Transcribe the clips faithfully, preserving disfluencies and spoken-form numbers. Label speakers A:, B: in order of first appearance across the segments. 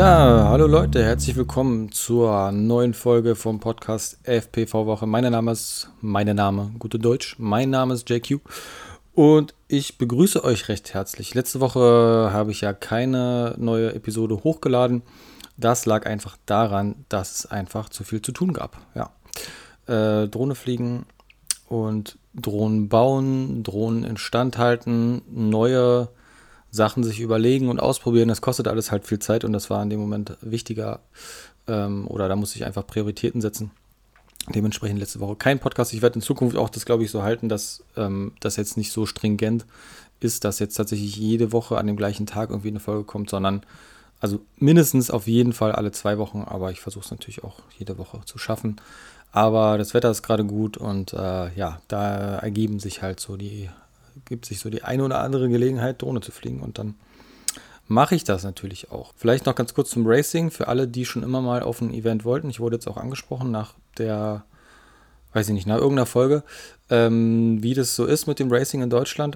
A: Ja, hallo Leute, herzlich willkommen zur neuen Folge vom Podcast F P V-Woche. Mein Name ist, meine Name, gute Deutsch, mein Name ist J Q und ich begrüße euch recht herzlich. Letzte Woche habe ich ja keine neue Episode hochgeladen. Das lag einfach daran, dass es einfach zu viel zu tun gab. Ja, äh, Drohne fliegen und Drohnen bauen, Drohnen instand halten, neue Sachen sich überlegen und ausprobieren, das kostet alles halt viel Zeit und das war in dem Moment wichtiger ähm, oder da muss ich einfach Prioritäten setzen. Dementsprechend letzte Woche kein Podcast. Ich werde in Zukunft auch das, glaube ich, so halten, dass ähm, das jetzt nicht so stringent ist, dass jetzt tatsächlich jede Woche an dem gleichen Tag irgendwie eine Folge kommt, sondern also mindestens auf jeden Fall alle zwei Wochen, aber ich versuche es natürlich auch jede Woche zu schaffen. Aber das Wetter ist gerade gut und äh, ja, da ergeben sich halt so die gibt sich so die eine oder andere Gelegenheit, Drohne zu fliegen und dann mache ich das natürlich auch. Vielleicht noch ganz kurz zum Racing, für alle, die schon immer mal auf ein Event wollten. Ich wurde jetzt auch angesprochen nach der, weiß ich nicht, nach irgendeiner Folge, ähm, wie das so ist mit dem Racing in Deutschland.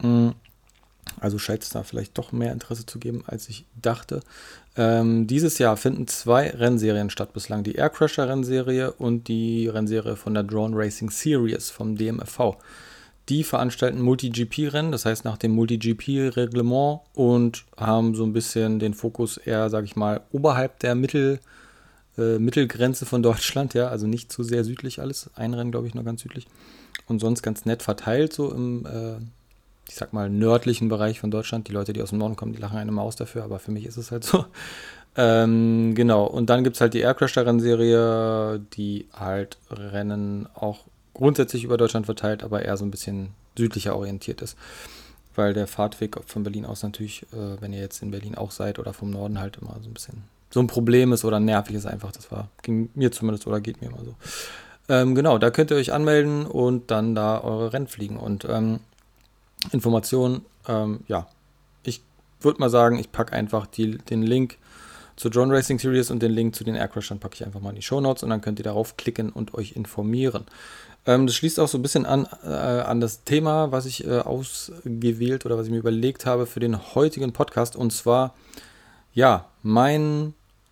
A: Also scheint es da vielleicht doch mehr Interesse zu geben, als ich dachte. Ähm, dieses Jahr finden zwei Rennserien statt bislang. Die Aircrasher-Rennserie und die Rennserie von der Drone Racing Series vom D M F V. Die veranstalten Multi-G P-Rennen, das heißt nach dem Multi-G P-Reglement und haben so ein bisschen den Fokus eher, sage ich mal, oberhalb der Mittel, äh, Mittelgrenze von Deutschland, ja, also nicht zu sehr südlich alles. Ein Rennen, glaube ich, nur ganz südlich. Und sonst ganz nett verteilt, so im, äh, ich sag mal, nördlichen Bereich von Deutschland. Die Leute, die aus dem Norden kommen, die lachen eine Maus dafür, aber für mich ist es halt so. ähm, genau, und dann gibt es halt die Aircrasher-Rennserie, die halt Rennen auch grundsätzlich über Deutschland verteilt, aber eher so ein bisschen südlicher orientiert ist. Weil der Fahrtweg von Berlin aus natürlich, äh, wenn ihr jetzt in Berlin auch seid oder vom Norden halt immer so ein bisschen so ein Problem ist oder nervig ist einfach. Das war, ging mir zumindest oder geht mir immer so. Ähm, genau, da könnt ihr euch anmelden und dann da eure Rennen fliegen. Und ähm, Informationen, ähm, ja, ich würde mal sagen, ich packe einfach die, den Link zur Drone Racing Series und den Link zu den Aircrashern packe ich einfach mal in die Shownotes und dann könnt ihr darauf klicken und euch informieren. Ähm, das schließt auch so ein bisschen an, äh, an das Thema, was ich äh, ausgewählt oder was ich mir überlegt habe für den heutigen Podcast. Und zwar, ja, mein,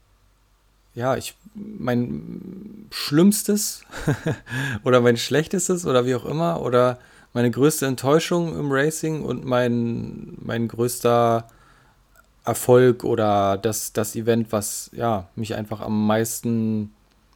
A: ja, ich, mein schlimmstes oder mein schlechtestes oder wie auch immer oder meine größte Enttäuschung im Racing und mein, mein größter Erfolg oder das, das Event, was ja, mich einfach am meisten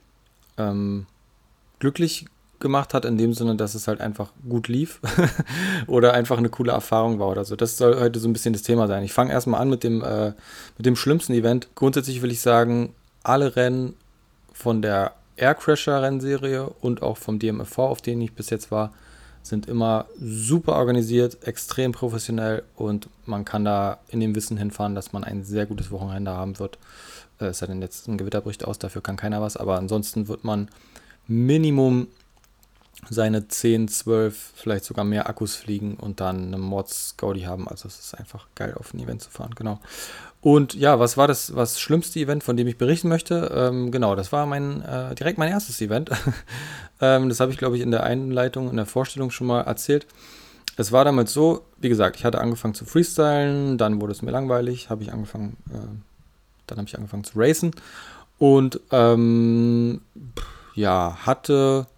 A: ähm, glücklich gemacht hat, in dem Sinne, dass es halt einfach gut lief oder einfach eine coole Erfahrung war oder so. Das soll heute so ein bisschen das Thema sein. Ich fange erstmal an mit dem, äh, mit dem schlimmsten Event. Grundsätzlich will ich sagen, alle Rennen von der Aircrasher-Rennserie und auch vom D M F V, auf denen ich bis jetzt war, sind immer super organisiert, extrem professionell und man kann da in dem Wissen hinfahren, dass man ein sehr gutes Wochenende haben wird. Äh, es sei denn, jetzt ein Gewitter bricht aus, dafür kann keiner was, aber ansonsten wird man Minimum seine zehn, zwölf, vielleicht sogar mehr Akkus fliegen und dann eine Mods-Gaudi haben. Also es ist einfach geil, auf ein Event zu fahren, genau. Und ja, was war das was schlimmste Event, von dem ich berichten möchte? Ähm, genau, das war mein äh, direkt mein erstes Event. ähm, das habe ich, glaube ich, in der Einleitung, in der Vorstellung schon mal erzählt. Es war damals so, wie gesagt, ich hatte angefangen zu freestylen, dann wurde es mir langweilig, habe ich angefangen, äh, dann habe ich angefangen zu racen und ähm, ja, hatte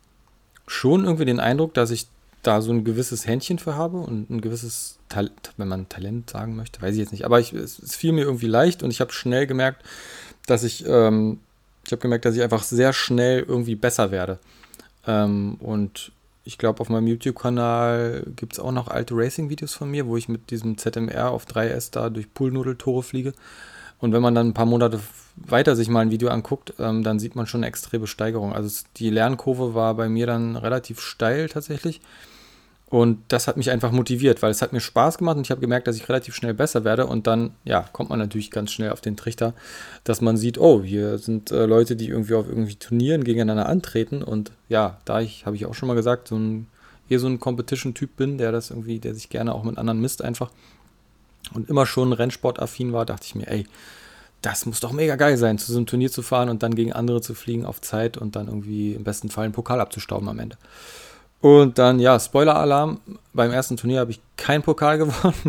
A: schon irgendwie den Eindruck, dass ich da so ein gewisses Händchen für habe und ein gewisses Talent, wenn man Talent sagen möchte, weiß ich jetzt nicht, aber ich, es, es fiel mir irgendwie leicht und ich habe schnell gemerkt, dass ich, ähm, ich habe gemerkt, dass ich einfach sehr schnell irgendwie besser werde. Ähm, und ich glaube, auf meinem YouTube-Kanal gibt es auch noch alte Racing-Videos von mir, wo ich mit diesem Z M R auf drei S da durch Poolnudeltore fliege. Und wenn man dann ein paar Monate weiter sich mal ein Video anguckt, ähm, dann sieht man schon eine extreme Steigerung. Also es, die Lernkurve war bei mir dann relativ steil tatsächlich. Und das hat mich einfach motiviert, weil es hat mir Spaß gemacht und ich habe gemerkt, dass ich relativ schnell besser werde. Und dann, ja, kommt man natürlich ganz schnell auf den Trichter, dass man sieht, oh, hier sind äh, Leute, die irgendwie auf irgendwie Turnieren gegeneinander antreten. Und ja, da ich, habe ich auch schon mal gesagt, so ein, eher so ein Competition-Typ bin, der das irgendwie, der sich gerne auch mit anderen misst einfach und immer schon rennsportaffin war, dachte ich mir, ey, das muss doch mega geil sein, zu so einem Turnier zu fahren und dann gegen andere zu fliegen auf Zeit und dann irgendwie im besten Fall einen Pokal abzustauben am Ende. Und dann, ja, Spoiler-Alarm, beim ersten Turnier habe ich keinen Pokal gewonnen.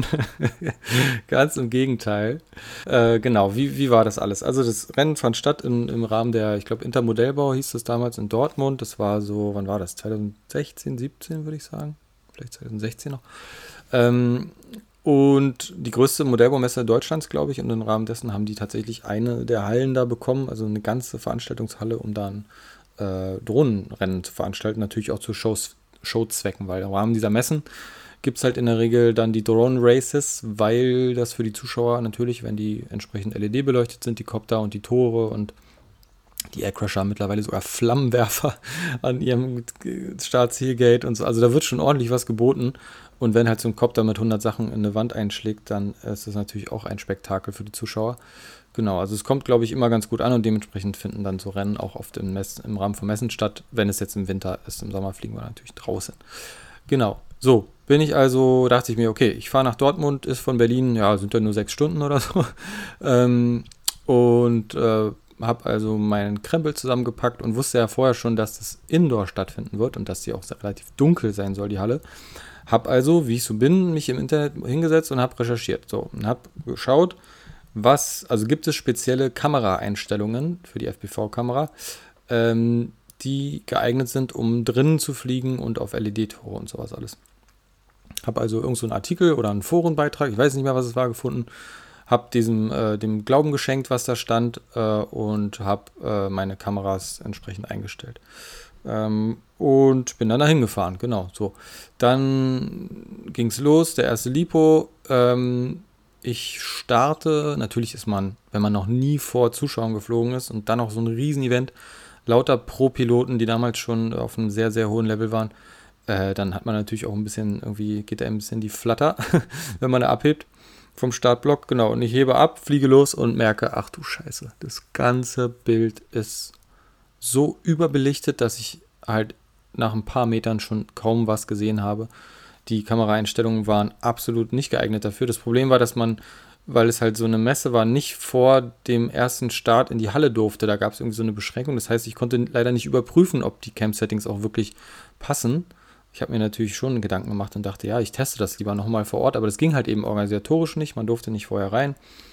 A: Ganz im Gegenteil. Äh, genau, wie, wie war das alles? Also das Rennen fand statt im, im Rahmen der, ich glaube, Intermodellbau hieß das damals in Dortmund. Das war so, wann war das? zwanzig sechzehn, siebzehn würde ich sagen. Vielleicht zwanzig sechzehn noch. Ähm, und die größte Modellbaumesse Deutschlands, glaube ich, und im Rahmen dessen haben die tatsächlich eine der Hallen da bekommen, also eine ganze Veranstaltungshalle, um da ein äh, Drohnenrennen zu veranstalten, natürlich auch zu Shows, Showzwecken, weil im Rahmen dieser Messen gibt es halt in der Regel dann die Drone Races, weil das für die Zuschauer natürlich, wenn die entsprechend L E D beleuchtet sind, die Copter und die Tore und die Aircrasher haben mittlerweile sogar Flammenwerfer an ihrem Startzielgate und so. Also da wird schon ordentlich was geboten. Und wenn halt so ein Copter mit hundert Sachen in eine Wand einschlägt, dann ist das natürlich auch ein Spektakel für die Zuschauer. Genau, also es kommt, glaube ich, immer ganz gut an und dementsprechend finden dann so Rennen auch oft im, Mess, im Rahmen von Messen statt. Wenn es jetzt im Winter ist, im Sommer fliegen wir natürlich draußen. Genau, so bin ich also, dachte ich mir, okay, ich fahre nach Dortmund, ist von Berlin, ja, sind ja nur sechs Stunden oder so. ähm, und äh, habe also meinen Krempel zusammengepackt und wusste ja vorher schon, dass das Indoor stattfinden wird und dass die auch relativ dunkel sein soll, die Halle. Habe also, wie ich so bin, mich im Internet hingesetzt und habe recherchiert. So, und habe geschaut, was, also gibt es spezielle Kameraeinstellungen für die F P V-Kamera, ähm, die geeignet sind, um drinnen zu fliegen und auf L E D-Tore und sowas alles. Habe also irgend so einen Artikel oder einen Forenbeitrag, ich weiß nicht mehr, was es war, gefunden, habe diesem äh, dem Glauben geschenkt, was da stand, äh, und habe äh, meine Kameras entsprechend eingestellt. Ähm, und bin dann dahin gefahren, genau, so. Dann ging es los, der erste Lipo. Ähm, ich starte, natürlich ist man, wenn man noch nie vor Zuschauern geflogen ist und dann noch so ein Riesen-Event, lauter Pro-Piloten, die damals schon auf einem sehr, sehr hohen Level waren, äh, dann hat man natürlich auch ein bisschen, irgendwie geht da ein bisschen die Flatter, wenn man da abhebt vom Startblock, genau, und ich hebe ab, fliege los und merke, ach du Scheiße, das ganze Bild ist so überbelichtet, dass ich halt nach ein paar Metern schon kaum was gesehen habe. Die Kameraeinstellungen waren absolut nicht geeignet dafür. Das Problem war, dass man, weil es halt so eine Messe war, nicht vor dem ersten Start in die Halle durfte. Da gab es irgendwie so eine Beschränkung. Das heißt, ich konnte leider nicht überprüfen, ob die Cam-Settings auch wirklich passen. Ich habe mir natürlich schon Gedanken gemacht und dachte, ja, ich teste das lieber nochmal vor Ort, aber das ging halt eben organisatorisch nicht, man durfte nicht vorher rein.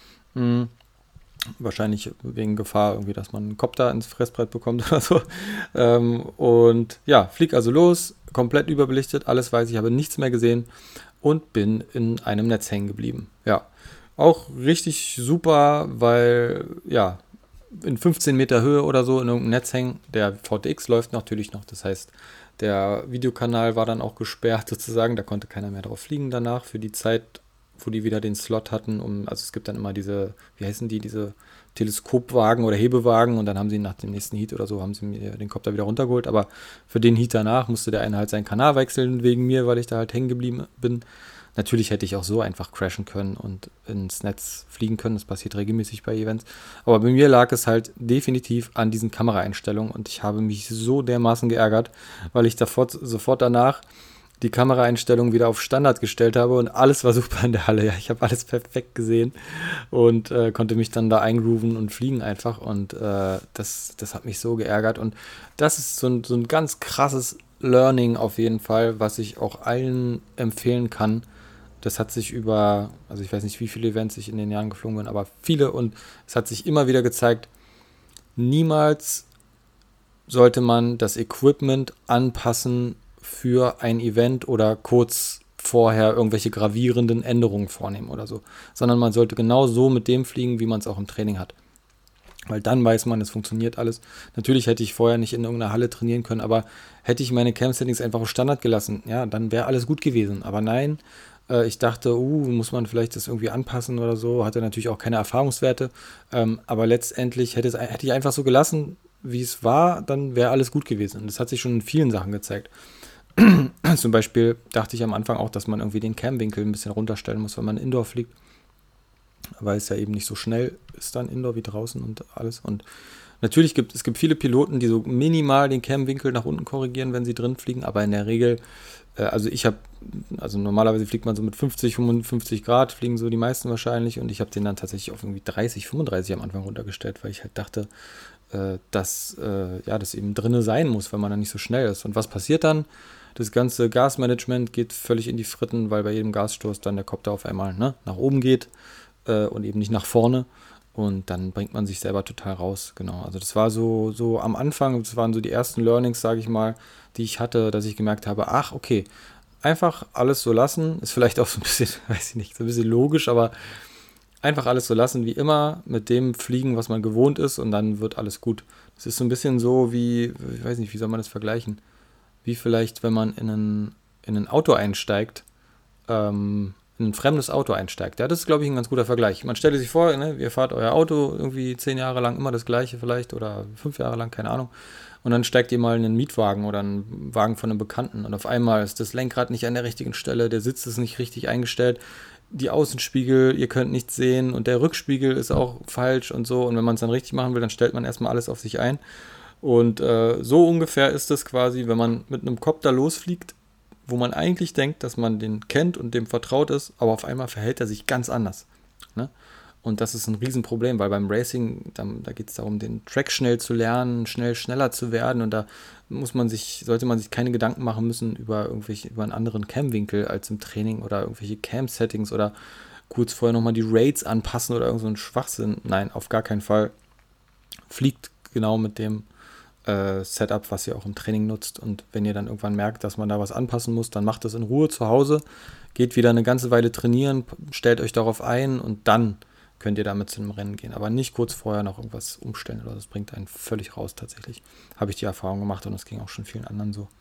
A: Hm. Wahrscheinlich wegen Gefahr irgendwie, dass man einen Copter ins Fressbrett bekommt oder so. Ähm, und ja, flieg also los, komplett überbelichtet, alles weiß ich, habe nichts mehr gesehen und bin in einem Netz hängen geblieben. Ja, auch richtig super, weil ja, in fünfzehn Meter Höhe oder so in irgendeinem Netz hängen. Der V T X läuft natürlich noch, das heißt, der Videokanal war dann auch gesperrt sozusagen, da konnte keiner mehr drauf fliegen danach für die Zeit, wo die wieder den Slot hatten, um, also es gibt dann immer diese, wie heißen die, diese Teleskopwagen oder Hebewagen und dann haben sie nach dem nächsten Heat oder so, haben sie mir den Copter wieder runtergeholt, aber für den Heat danach musste der eine halt seinen Kanal wechseln wegen mir, weil ich da halt hängen geblieben bin. Natürlich hätte ich auch so einfach crashen können und ins Netz fliegen können, das passiert regelmäßig bei Events, aber bei mir lag es halt definitiv an diesen Kameraeinstellungen und ich habe mich so dermaßen geärgert, weil ich davor, sofort danach die Kameraeinstellung wieder auf Standard gestellt habe und alles war super in der Halle. Ja, ich habe alles perfekt gesehen und äh, konnte mich dann da eingrooven und fliegen einfach und äh, das, das hat mich so geärgert und das ist so ein, so ein ganz krasses Learning auf jeden Fall, was ich auch allen empfehlen kann. Das hat sich über, also ich weiß nicht, wie viele Events ich in den Jahren geflogen bin, aber viele und es hat sich immer wieder gezeigt, niemals sollte man das Equipment anpassen für ein Event oder kurz vorher irgendwelche gravierenden Änderungen vornehmen oder so, sondern man sollte genau so mit dem fliegen, wie man es auch im Training hat. Weil dann weiß man, es funktioniert alles. Natürlich hätte ich vorher nicht in irgendeiner Halle trainieren können, aber hätte ich meine Cam-Settings einfach auf Standard gelassen, ja, dann wäre alles gut gewesen. Aber nein, äh, ich dachte, uh, muss man vielleicht das irgendwie anpassen oder so, hatte natürlich auch keine Erfahrungswerte, ähm, aber letztendlich hätte, es, hätte ich einfach so gelassen, wie es war, dann wäre alles gut gewesen. Und das hat sich schon in vielen Sachen gezeigt. Zum Beispiel dachte ich am Anfang auch, dass man irgendwie den Cam-Winkel ein bisschen runterstellen muss, wenn man Indoor fliegt, weil es ja eben nicht so schnell ist dann Indoor wie draußen und alles. Und natürlich gibt es gibt viele Piloten, die so minimal den Cam-Winkel nach unten korrigieren, wenn sie drin fliegen, aber in der Regel, äh, also ich habe, also normalerweise fliegt man so mit fünfzig, fünfundfünfzig Grad, fliegen so die meisten wahrscheinlich und ich habe den dann tatsächlich auf irgendwie dreißig, fünfunddreißig am Anfang runtergestellt, weil ich halt dachte, äh, dass äh, ja, das eben drinne sein muss, weil man dann nicht so schnell ist. Und was passiert dann? Das ganze Gasmanagement geht völlig in die Fritten, weil bei jedem Gasstoß dann der Kopter auf einmal ne, nach oben geht äh, und eben nicht nach vorne. Und dann bringt man sich selber total raus. Genau, also das war so, so am Anfang, das waren so die ersten Learnings, sage ich mal, die ich hatte, dass ich gemerkt habe, ach, okay, einfach alles so lassen. Ist vielleicht auch so ein bisschen, weiß ich nicht, so ein bisschen logisch, aber einfach alles so lassen wie immer, mit dem fliegen, was man gewohnt ist und dann wird alles gut. Das ist so ein bisschen so wie, ich weiß nicht, wie soll man das vergleichen? Wie vielleicht, wenn man in ein, in ein Auto einsteigt, ähm, in ein fremdes Auto einsteigt. Ja, das ist, glaube ich, ein ganz guter Vergleich. Man stellt sich vor, ne, ihr fahrt euer Auto irgendwie zehn Jahre lang immer das gleiche vielleicht oder fünf Jahre lang, keine Ahnung. Und dann steigt ihr mal in einen Mietwagen oder einen Wagen von einem Bekannten und auf einmal ist das Lenkrad nicht an der richtigen Stelle, der Sitz ist nicht richtig eingestellt, die Außenspiegel, ihr könnt nichts sehen und der Rückspiegel ist auch falsch und so. Und wenn man es dann richtig machen will, dann stellt man erstmal alles auf sich ein. Und äh, so ungefähr ist es quasi, wenn man mit einem Copter losfliegt, wo man eigentlich denkt, dass man den kennt und dem vertraut ist, aber auf einmal verhält er sich ganz anders. Ne? Und das ist ein Riesenproblem, weil beim Racing, da, da geht es darum, den Track schnell zu lernen, schnell schneller zu werden und da muss man sich, sollte man sich keine Gedanken machen müssen über irgendwelche, über einen anderen Cam-Winkel als im Training oder irgendwelche Cam-Settings oder kurz vorher nochmal die Rates anpassen oder irgend so ein Schwachsinn. Nein, auf gar keinen Fall. Fliegt genau mit dem äh, Setup, was ihr auch im Training nutzt und wenn ihr dann irgendwann merkt, dass man da was anpassen muss, dann macht das in Ruhe zu Hause, geht wieder eine ganze Weile trainieren, stellt euch darauf ein und dann könnt ihr damit zu einem Rennen gehen. Aber nicht kurz vorher noch irgendwas umstellen oder das bringt einen völlig raus tatsächlich. Habe ich die Erfahrung gemacht und das ging auch schon vielen anderen so.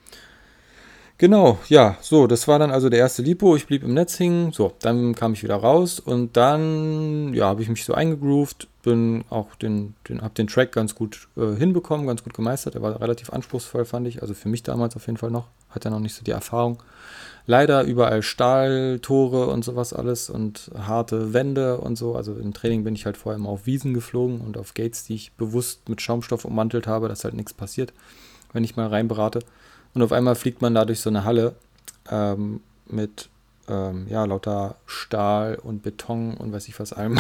A: Genau, ja, so, das war dann also der erste Lipo. Ich blieb im Netz hängen. So, dann kam ich wieder raus und dann, ja, habe ich mich so eingegroovt, bin auch den, den, habe den Track ganz gut äh, hinbekommen, ganz gut gemeistert. Er war relativ anspruchsvoll, fand ich. Also für mich damals auf jeden Fall noch. Hatte noch nicht so die Erfahrung. Leider überall Stahltore und sowas alles und harte Wände und so. Also im Training bin ich halt vorher immer auf Wiesen geflogen und auf Gates, die ich bewusst mit Schaumstoff ummantelt habe, dass halt nichts passiert, wenn ich mal reinberate. Und auf einmal fliegt man da durch so eine Halle ähm, mit ähm, ja, lauter Stahl und Beton und weiß ich was allem.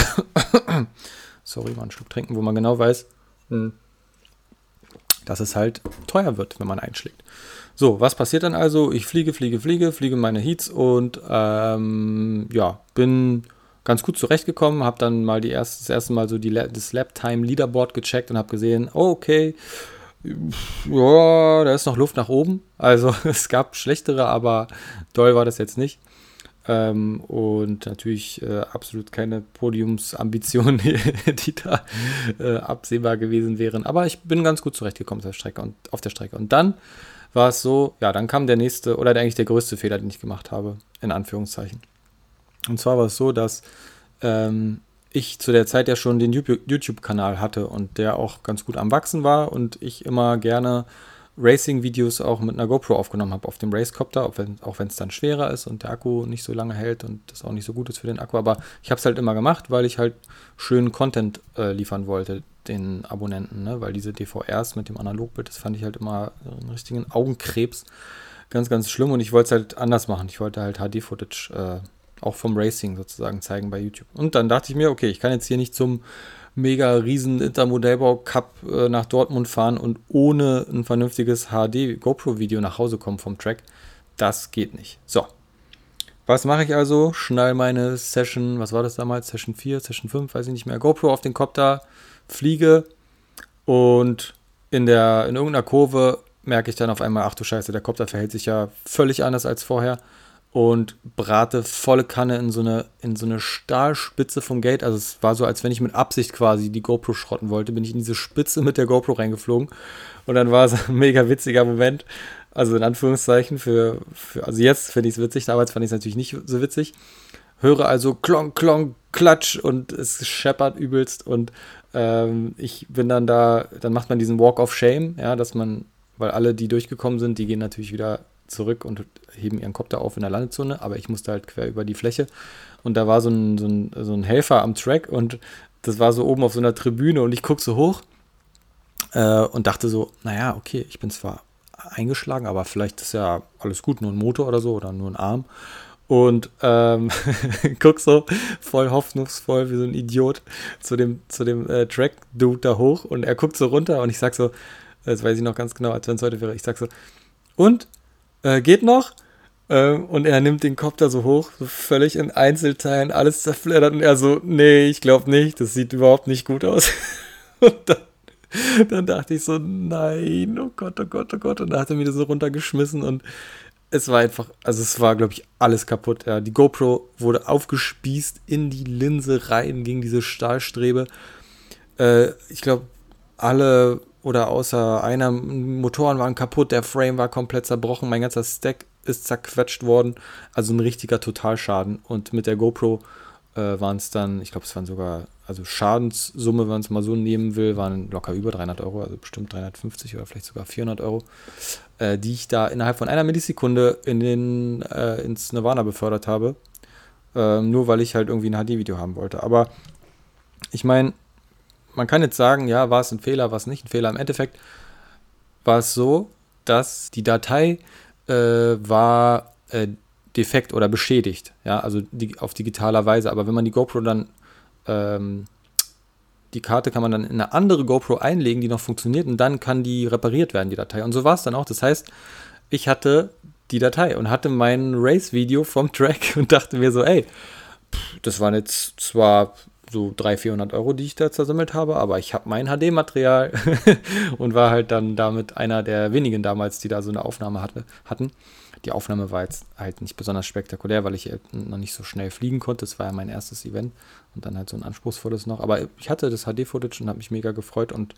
A: Sorry, mal einen Schluck trinken, wo man genau weiß, mh, dass es halt teuer wird, wenn man einschlägt. So, was passiert dann also? Ich fliege, fliege, fliege, fliege meine Heats und ähm, ja, bin ganz gut zurechtgekommen, habe dann mal die erste, das erste Mal so die, das Lap-Time-Leaderboard gecheckt und habe gesehen, oh, okay, ja, da ist noch Luft nach oben. Also es gab schlechtere, aber doll war das jetzt nicht. Ähm, und natürlich äh, absolut keine Podiumsambitionen, die da äh, absehbar gewesen wären. Aber ich bin ganz gut zurechtgekommen auf der Strecke und auf der Strecke. Und dann war es so, ja, dann kam der nächste, oder eigentlich der größte Fehler, den ich gemacht habe, in Anführungszeichen. Und zwar war es so, dass ähm, ich zu der Zeit ja schon den YouTube-Kanal hatte und der auch ganz gut am Wachsen war und ich immer gerne Racing-Videos auch mit einer GoPro aufgenommen habe auf dem Racecopter, auch wenn auch wenn es dann schwerer ist und der Akku nicht so lange hält und das auch nicht so gut ist für den Akku, aber ich habe es halt immer gemacht, weil ich halt schönen Content äh, liefern wollte den Abonnenten, ne? Weil diese D V Rs mit dem Analogbild, das fand ich halt immer einen richtigen Augenkrebs, ganz, ganz schlimm und ich wollte es halt anders machen, ich wollte halt H D-Footage äh, auch vom Racing sozusagen zeigen bei YouTube. Und dann dachte ich mir, okay, ich kann jetzt hier nicht zum mega riesen Intermodellbau Cup äh, nach Dortmund fahren und ohne ein vernünftiges H D GoPro-Video nach Hause kommen vom Track. Das geht nicht. So. Was mache ich also? Schnall meine Session, was war das damals? Session vier, Session fünf, weiß ich nicht mehr. GoPro auf den Copter, fliege und in der in irgendeiner Kurve merke ich dann auf einmal, ach du Scheiße, der Copter verhält sich ja völlig anders als vorher. Und brate volle Kanne in so eine in so eine Stahlspitze vom Gate. Also es war so, als wenn ich mit Absicht quasi die GoPro schrotten wollte, bin ich in diese Spitze mit der GoPro reingeflogen. Und dann war es ein mega witziger Moment. Also in Anführungszeichen für, für also jetzt finde ich es witzig, damals fand ich es natürlich nicht so witzig. Höre also klonk, klonk, klatsch und es scheppert übelst und ähm, ich bin dann da, dann macht man diesen Walk of Shame, ja, dass man, weil alle, die durchgekommen sind, die gehen natürlich wieder zurück und heben ihren Copter auf in der Landezone, aber ich musste halt quer über die Fläche und da war so ein, so ein, so ein Helfer am Track und das war so oben auf so einer Tribüne und ich gucke so hoch äh, und dachte so, naja, okay, ich bin zwar eingeschlagen, aber vielleicht ist ja alles gut, nur ein Motor oder so oder nur ein Arm und ähm, guck so voll hoffnungsvoll wie so ein Idiot zu dem, zu dem äh, Track-Dude da hoch und er guckt so runter und ich sag so, das weiß ich noch ganz genau, als wenn es heute wäre, ich sag so, und Äh, geht noch? Ähm, und er nimmt den Kopter so hoch, so völlig in Einzelteilen, alles zerfleddert und er so, nee, ich glaube nicht, das sieht überhaupt nicht gut aus. Und dann, dann dachte ich so, nein, oh Gott, oh Gott, oh Gott. Und da hat er mir das so runtergeschmissen und es war einfach, also es war, glaube ich, alles kaputt. Ja. Die GoPro wurde aufgespießt in die Linse rein gegen diese Stahlstrebe. Äh, ich glaube, alle oder außer einer Motoren waren kaputt, der Frame war komplett zerbrochen, mein ganzer Stack ist zerquetscht worden. Also ein richtiger Totalschaden. Und mit der GoPro äh, waren es dann, ich glaube, es waren sogar, also Schadenssumme, wenn man es mal so nehmen will, waren locker über dreihundert Euro, also bestimmt dreihundertfünfzig oder vielleicht sogar vierhundert Euro, äh, die ich da innerhalb von einer Millisekunde in den, äh, ins Nirvana befördert habe. Äh, nur weil ich halt irgendwie ein H D-Video haben wollte. Aber ich meine, man kann jetzt sagen, ja, war es ein Fehler, war es nicht ein Fehler. Im Endeffekt war es so, dass die Datei äh, war äh, defekt oder beschädigt, ja, also die, auf digitaler Weise. Aber wenn man die GoPro dann, ähm, die Karte kann man dann in eine andere GoPro einlegen, die noch funktioniert und dann kann die repariert werden, die Datei. Und so war es dann auch. Das heißt, ich hatte die Datei und hatte mein Race-Video vom Track und dachte mir so, ey, pff, das waren jetzt zwar so dreihundert, vierhundert Euro, die ich da zersammelt habe, aber ich habe mein H D-Material und war halt dann damit einer der wenigen damals, die da so eine Aufnahme hatte, hatten. Die Aufnahme war jetzt halt nicht besonders spektakulär, weil ich noch nicht so schnell fliegen konnte. Das war ja mein erstes Event und dann halt so ein anspruchsvolles noch. Aber ich hatte das H D-Footage und habe mich mega gefreut und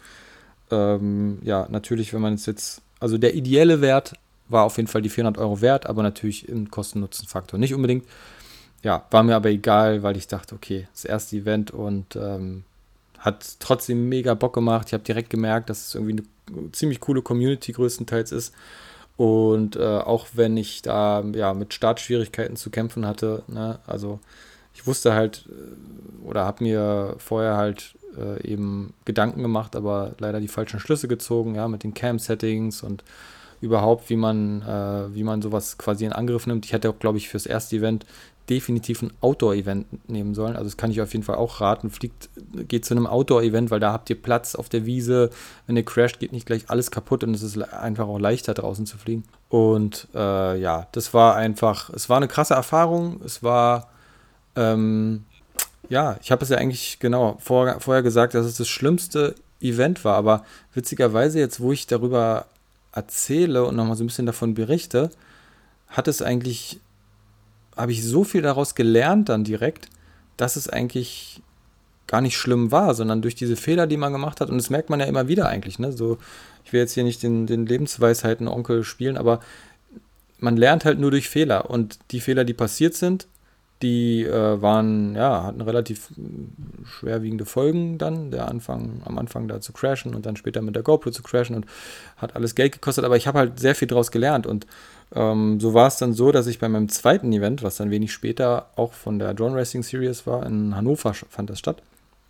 A: ähm, ja, natürlich, wenn man es jetzt, also der ideelle Wert war auf jeden Fall die vierhundert Euro wert, aber natürlich im Kosten-Nutzen-Faktor nicht unbedingt. Ja, war mir aber egal, weil ich dachte, okay, das erste Event und ähm, hat trotzdem mega Bock gemacht. Ich habe direkt gemerkt, dass es irgendwie eine ziemlich coole Community größtenteils ist. Und äh, auch wenn ich da ja mit Startschwierigkeiten zu kämpfen hatte, ne, also ich wusste halt äh, oder habe mir vorher halt äh, eben Gedanken gemacht, aber leider die falschen Schlüsse gezogen, ja, mit den Cam-Settings und überhaupt, wie man, äh, wie man sowas quasi in Angriff nimmt. Ich hätte auch, glaube ich, fürs erste Event definitiv ein Outdoor-Event nehmen sollen. Also das kann ich auf jeden Fall auch raten. Fliegt, geht zu einem Outdoor-Event, weil da habt ihr Platz auf der Wiese. Wenn ihr crasht, geht nicht gleich alles kaputt und es ist einfach auch leichter draußen zu fliegen. Und äh, ja, das war einfach, es war eine krasse Erfahrung. Es war, ähm, ja, ich habe es ja eigentlich genau vor, vorher gesagt, dass es das schlimmste Event war. Aber witzigerweise jetzt, wo ich darüber erzähle und nochmal so ein bisschen davon berichte, hat es eigentlich habe ich so viel daraus gelernt dann direkt, dass es eigentlich gar nicht schlimm war, sondern durch diese Fehler, die man gemacht hat, und das merkt man ja immer wieder eigentlich, ne? So, ich will jetzt hier nicht den, den Lebensweisheiten-Onkel spielen, aber man lernt halt nur durch Fehler und die Fehler, die passiert sind, die äh, waren, ja, hatten relativ äh, schwerwiegende Folgen dann, der Anfang, am Anfang da zu crashen und dann später mit der GoPro zu crashen und hat alles Geld gekostet, aber ich habe halt sehr viel draus gelernt und ähm, so war es dann so, dass ich bei meinem zweiten Event, was dann wenig später auch von der Drone Racing Series war, in Hannover fand das statt,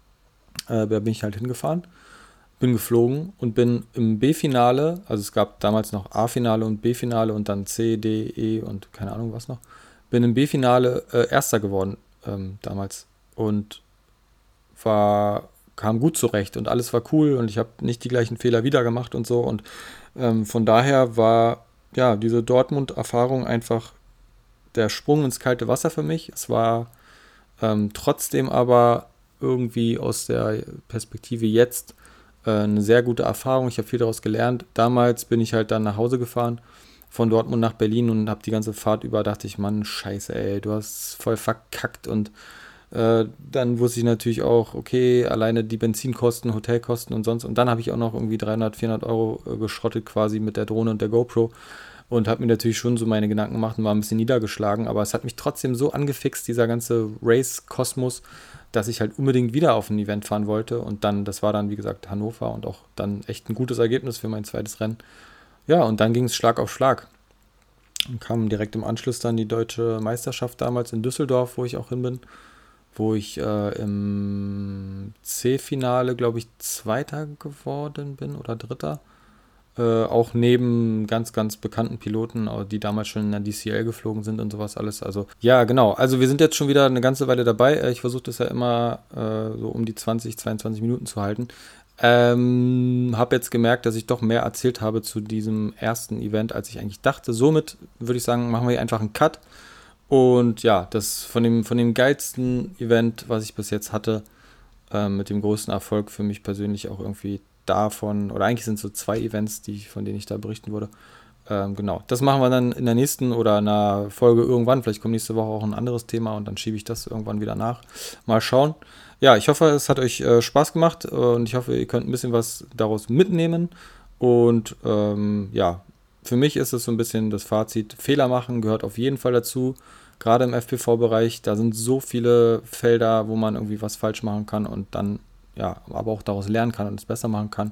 A: äh, da bin ich halt hingefahren, bin geflogen und bin im B-Finale, also es gab damals noch A-Finale und B-Finale und dann C, D, E und keine Ahnung was noch, bin im B-Finale äh, Erster geworden ähm, damals und war, kam gut zurecht und alles war cool und ich habe nicht die gleichen Fehler wieder gemacht und so und ähm, von daher war ja diese Dortmund-Erfahrung einfach der Sprung ins kalte Wasser für mich. Es war ähm, trotzdem aber irgendwie aus der Perspektive jetzt äh, eine sehr gute Erfahrung. Ich habe viel daraus gelernt. Damals bin ich halt dann nach Hause gefahren von Dortmund nach Berlin und habe die ganze Fahrt über, dachte ich, Mann, scheiße, ey, du hast voll verkackt und äh, dann wusste ich natürlich auch, okay, alleine die Benzinkosten, Hotelkosten und sonst und dann habe ich auch noch irgendwie dreihundert, vierhundert Euro äh, geschrottet quasi mit der Drohne und der GoPro und habe mir natürlich schon so meine Gedanken gemacht und war ein bisschen niedergeschlagen, aber es hat mich trotzdem so angefixt, dieser ganze Race-Kosmos, dass ich halt unbedingt wieder auf ein Event fahren wollte und dann, das war dann wie gesagt Hannover und auch dann echt ein gutes Ergebnis für mein zweites Rennen. Ja, und dann ging es Schlag auf Schlag. Und kam direkt im Anschluss dann die deutsche Meisterschaft damals in Düsseldorf, wo ich auch hin bin, wo ich äh, im C-Finale, glaube ich, Zweiter geworden bin oder Dritter. Äh, auch neben ganz, ganz bekannten Piloten, die damals schon in der D C L geflogen sind und sowas alles. Also ja, genau. Also wir sind jetzt schon wieder eine ganze Weile dabei. Ich versuche das ja immer äh, so um die zwanzig, zweiundzwanzig Minuten zu halten. Ähm, habe jetzt gemerkt, dass ich doch mehr erzählt habe zu diesem ersten Event, als ich eigentlich dachte. Somit würde ich sagen, machen wir hier einfach einen Cut. Und ja, das von dem, von dem geilsten Event, was ich bis jetzt hatte, äh, mit dem größten Erfolg für mich persönlich auch irgendwie davon, oder eigentlich sind es so zwei Events, die, von denen ich da berichten würde. Ähm, genau, das machen wir dann in der nächsten oder einer Folge irgendwann. Vielleicht kommt nächste Woche auch ein anderes Thema und dann schiebe ich das irgendwann wieder nach. Mal schauen. Ja, ich hoffe, es hat euch äh, Spaß gemacht und ich hoffe, ihr könnt ein bisschen was daraus mitnehmen. Und ähm, ja, für mich ist es so ein bisschen das Fazit, Fehler machen gehört auf jeden Fall dazu. Gerade im F P V-Bereich, da sind so viele Felder, wo man irgendwie was falsch machen kann und dann, ja, aber auch daraus lernen kann und es besser machen kann.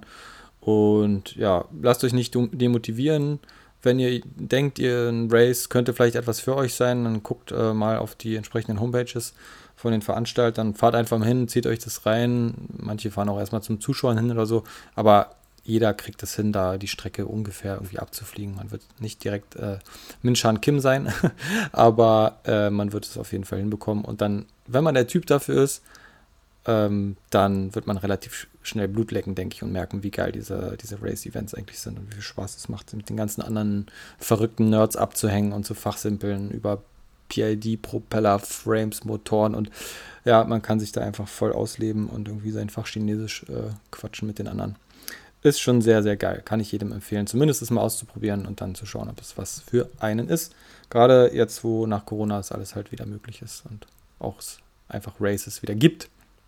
A: Und ja, lasst euch nicht demotivieren. Wenn ihr denkt, ihr ein Race könnte vielleicht etwas für euch sein, dann guckt äh, mal auf die entsprechenden Homepages von den Veranstaltern. Fahrt einfach mal hin, zieht euch das rein. Manche fahren auch erstmal zum Zuschauen hin oder so. Aber jeder kriegt es hin, da die Strecke ungefähr irgendwie abzufliegen. Man wird nicht direkt äh, Min Chan Kim sein, aber äh, man wird es auf jeden Fall hinbekommen. Und dann, wenn man der Typ dafür ist, ähm, dann wird man relativ schnell Blut lecken, denke ich, und merken, wie geil diese, diese Race-Events eigentlich sind und wie viel Spaß es macht, mit den ganzen anderen verrückten Nerds abzuhängen und zu fachsimpeln über P I D, Propeller, Frames, Motoren und ja, man kann sich da einfach voll ausleben und irgendwie sein Fach Chinesisch äh, quatschen mit den anderen. Ist schon sehr, sehr geil. Kann ich jedem empfehlen, zumindest es mal auszuprobieren und dann zu schauen, ob es was für einen ist. Gerade jetzt, wo nach Corona es alles halt wieder möglich ist und auch es einfach Races wieder gibt.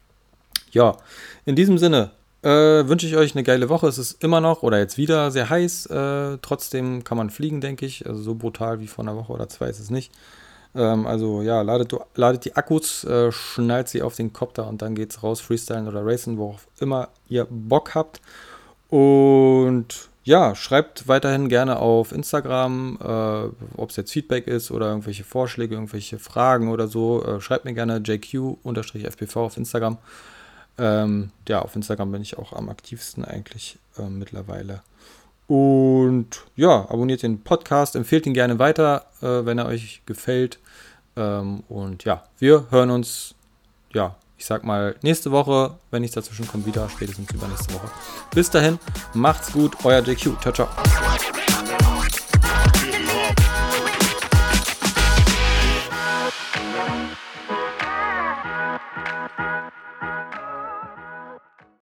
A: Ja, in diesem Sinne äh, wünsche ich euch eine geile Woche. Es ist immer noch oder jetzt wieder sehr heiß. Äh, trotzdem kann man fliegen, denke ich. Also so brutal wie vor einer Woche oder zwei ist es nicht. Ähm, also ja, ladet, ladet die Akkus, äh, schnallt sie auf den Kopter und dann geht's raus, freestylen oder racen, worauf immer ihr Bock habt. Und ja, schreibt weiterhin gerne auf Instagram, äh, ob es jetzt Feedback ist oder irgendwelche Vorschläge, irgendwelche Fragen oder so. Äh, schreibt mir gerne J Q F P V auf Instagram. Ähm, ja, auf Instagram bin ich auch am aktivsten eigentlich äh, mittlerweile. Und ja, abonniert den Podcast, empfehlt ihn gerne weiter, äh, wenn er euch gefällt. Ähm, und ja, wir hören uns, ja, ich sag mal, nächste Woche, wenn nichts dazwischen kommt, wieder, spätestens übernächste Woche. Bis dahin, macht's gut, euer J Q. Ciao, ciao.